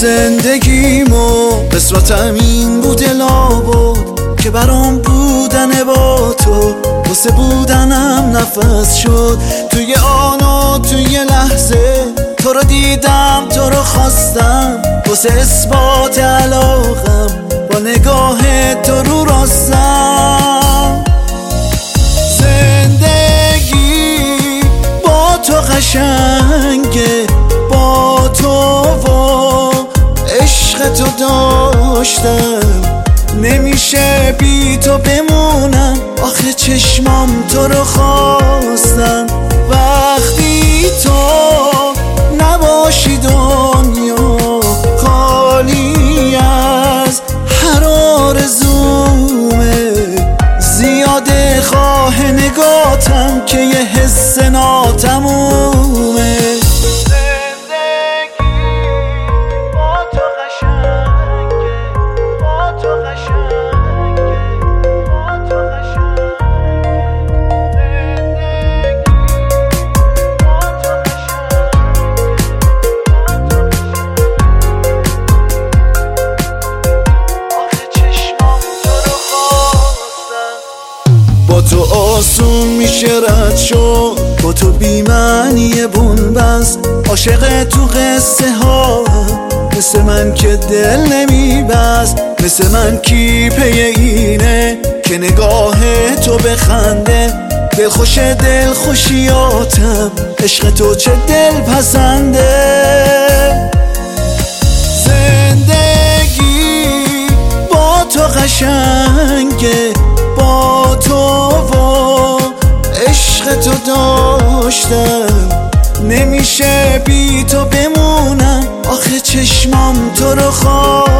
زندگیمو قسمتم این بود لابد که برام بودن با تو واسه بودنم نفس شد. توی آن و توی لحظه تو رو دیدم، تو رو خواستم، واسه اثبات علاقم با نگاه تو رو راستم. زندگی با تو قشنگه، با تو و عشق تو داشتم، نمیشه بی تو بمونم، آخه چشمام تو رو خواستن. وقتی تو نباشی دنیا خالی از هر آرزومه، زیاده خواه نگاتم که یه حس ناتمومه. با تو آسون میشه رد شد، با تو بی‌معنی بنبست، عاشق تو قصه ها مثل من که دل نمیبست. مثل من کی پی اینه که نگاه تو بخنده، دلخوش دلخوشیاتم، عشق تو چه دل پسنده. زندگی با تو قشنگه، با تو و عشق تو داشتم، نمیشه بی تو بمونم، آخه چشمام تو رو